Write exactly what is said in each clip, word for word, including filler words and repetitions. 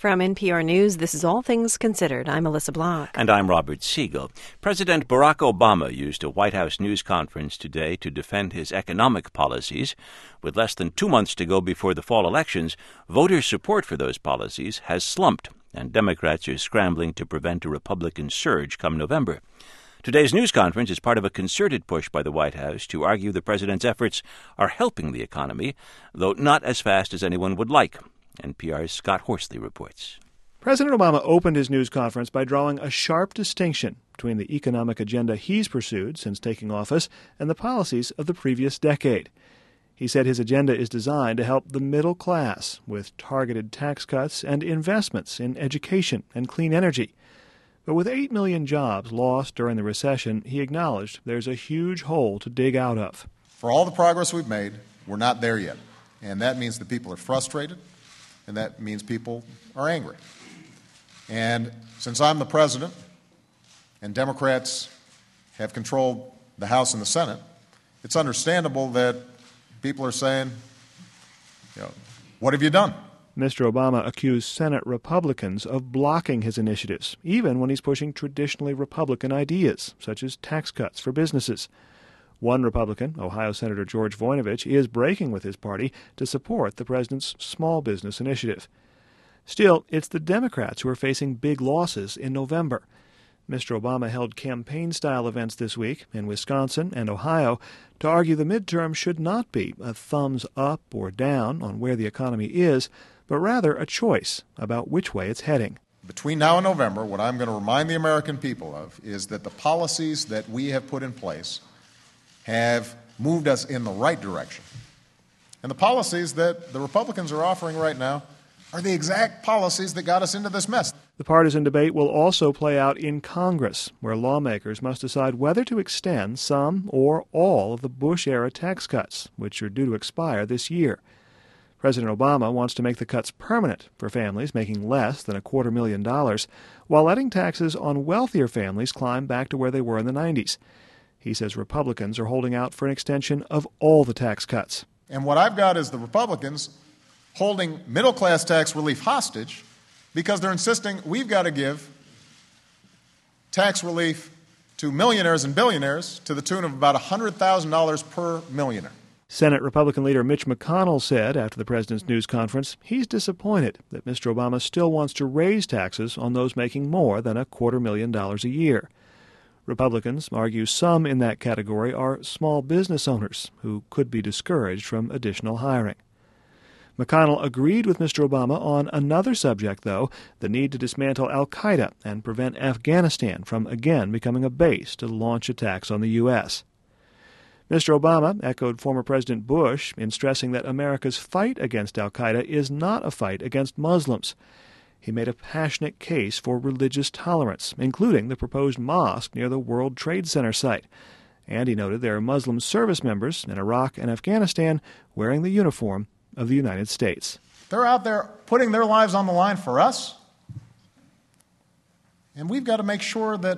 From N P R News, this is All Things Considered. I'm Melissa Block. And I'm Robert Siegel. President Barack Obama used a White House news conference today to defend his economic policies. With less than two months to go before the fall elections, voter support for those policies has slumped, and Democrats are scrambling to prevent a Republican surge come November. Today's news conference is part of a concerted push by the White House to argue the president's efforts are helping the economy, though not as fast as anyone would like. N P R's Scott Horsley reports. President Obama opened his news conference by drawing a sharp distinction between the economic agenda he's pursued since taking office and the policies of the previous decade. He said his agenda is designed to help the middle class with targeted tax cuts and investments in education and clean energy. But with eight million jobs lost during the recession, he acknowledged there's a huge hole to dig out of. For all the progress we've made, we're not there yet. And that means that people are frustrated, and that means people are angry. And since I'm the president and Democrats have controlled the House and the Senate, it's understandable that people are saying, you know, what have you done? Mister Obama accused Senate Republicans of blocking his initiatives, even when he's pushing traditionally Republican ideas, such as tax cuts for businesses. One Republican, Ohio Senator George Voinovich, is breaking with his party to support the president's small business initiative. Still, it's the Democrats who are facing big losses in November. Mister Obama held campaign-style events this week in Wisconsin and Ohio to argue the midterm should not be a thumbs up or down on where the economy is, but rather a choice about which way it's heading. Between now and November, what I'm going to remind the American people of is that the policies that we have put in place have moved us in the right direction. And the policies that the Republicans are offering right now are the exact policies that got us into this mess. The partisan debate will also play out in Congress, where lawmakers must decide whether to extend some or all of the Bush-era tax cuts, which are due to expire this year. President Obama wants to make the cuts permanent for families making less than a quarter million dollars, while letting taxes on wealthier families climb back to where they were in the nineties. He says Republicans are holding out for an extension of all the tax cuts. And what I've got is the Republicans holding middle-class tax relief hostage because they're insisting we've got to give tax relief to millionaires and billionaires to the tune of about one hundred thousand dollars per millionaire. Senate Republican leader Mitch McConnell said after the president's news conference he's disappointed that Mister Obama still wants to raise taxes on those making more than a quarter million dollars a year. Republicans argue some in that category are small business owners who could be discouraged from additional hiring. McConnell agreed with Mister Obama on another subject, though, the need to dismantle al-Qaeda and prevent Afghanistan from again becoming a base to launch attacks on the U S Mister Obama echoed former President Bush in stressing that America's fight against al-Qaeda is not a fight against Muslims. He made a passionate case for religious tolerance, including the proposed mosque near the World Trade Center site. And he noted there are Muslim service members in Iraq and Afghanistan wearing the uniform of the United States. They're out there putting their lives on the line for us. And we've got to make sure that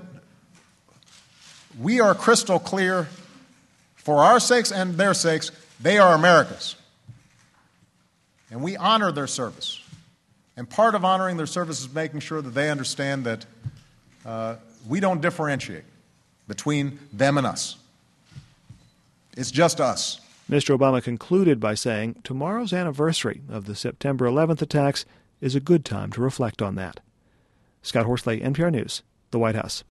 we are crystal clear for our sakes and their sakes. They are Americans. And we honor their service. And part of honoring their service is making sure that they understand that uh, we don't differentiate between them and us. It's just us. Mister Obama concluded by saying tomorrow's anniversary of the September eleventh attacks is a good time to reflect on that. Scott Horsley, N P R News, the White House.